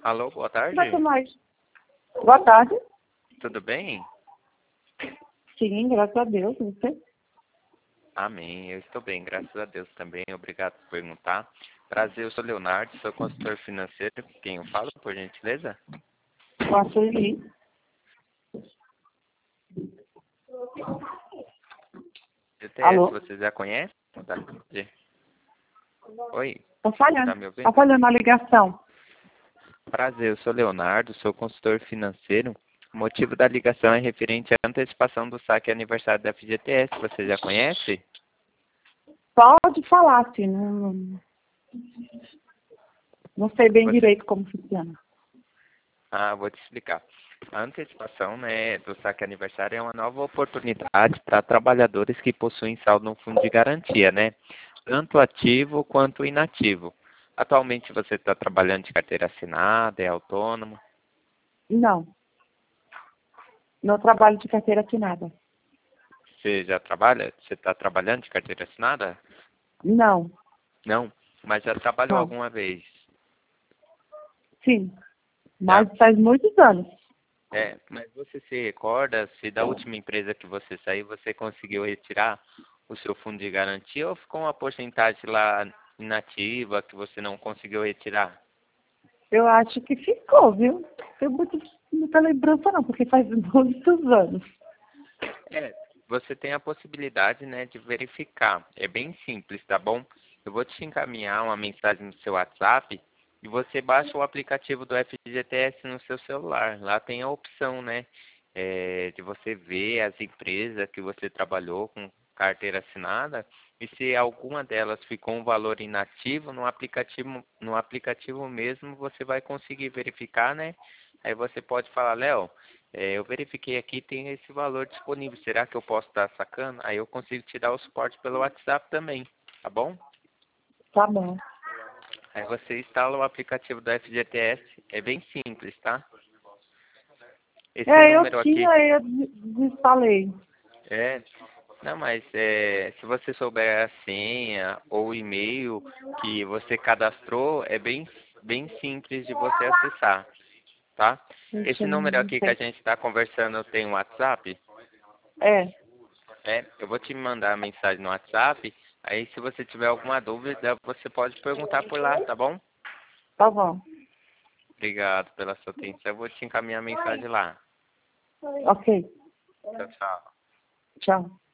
Alô, boa tarde. Vai mais. Boa tarde. Tudo bem? Sim, graças a Deus. Você? Amém. Eu estou bem, graças a Deus também. Obrigado por perguntar. Prazer, eu sou Leonardo, sou consultor financeiro. Quem eu falo, por gentileza? Posso ir? GTS, Alô? você já conhece? Tá. Oi, Tá tá falhando. me ouvindo? Tá falhando a ligação. Prazer, eu sou Leonardo, sou consultor financeiro. O motivo da ligação é referente à antecipação do saque aniversário da FGTS. Você já conhece? Pode falar, sim. Não sei bem Você... direito como funciona. Vou te explicar. A antecipação, né, do saque aniversário é uma nova oportunidade para trabalhadores que possuem saldo no fundo de garantia, né? Tanto ativo quanto inativo. Atualmente você está trabalhando de carteira assinada, é autônomo? Não. Não trabalho de carteira assinada. Você já trabalha? Você está trabalhando de carteira assinada? Não. Não, mas já trabalhou Não. alguma vez? Sim. Já? Mas faz muitos anos. Mas você se recorda se da última empresa que você saiu, você conseguiu retirar o seu fundo de garantia ou ficou uma porcentagem lá inativa que você não conseguiu retirar? Eu acho que ficou, viu? Tenho muita lembrança não, porque faz muitos anos. Você tem a possibilidade, né, de verificar. É bem simples, tá bom? Eu vou te encaminhar uma mensagem no seu WhatsApp e você baixa o aplicativo do FGTS no seu celular. Lá tem a opção, né, de você ver as empresas que você trabalhou com carteira assinada e se alguma delas ficou um valor inativo no aplicativo mesmo, você vai conseguir verificar, né? Aí você pode falar, Léo, eu verifiquei aqui, tem esse valor disponível. Será que eu posso estar sacando? Aí eu consigo te dar o suporte pelo WhatsApp também, tá bom? Tá bom. Aí você instala o aplicativo do FGTS, é bem simples, tá? Esse Eu número aqui, tinha, eu desinstalei. é, não, mas se você souber a senha ou o e-mail que você cadastrou, é bem simples de você acessar, tá? Deixa Esse eu número aqui que a ver. gente está conversando tem um WhatsApp? É, Eu vou te mandar a mensagem no WhatsApp. Aí, se você tiver alguma dúvida, você pode perguntar por lá, tá bom? tá bom. Obrigado pela sua atenção. Eu vou te encaminhar a mensagem lá. Ok. Tchau, tchau. Tchau.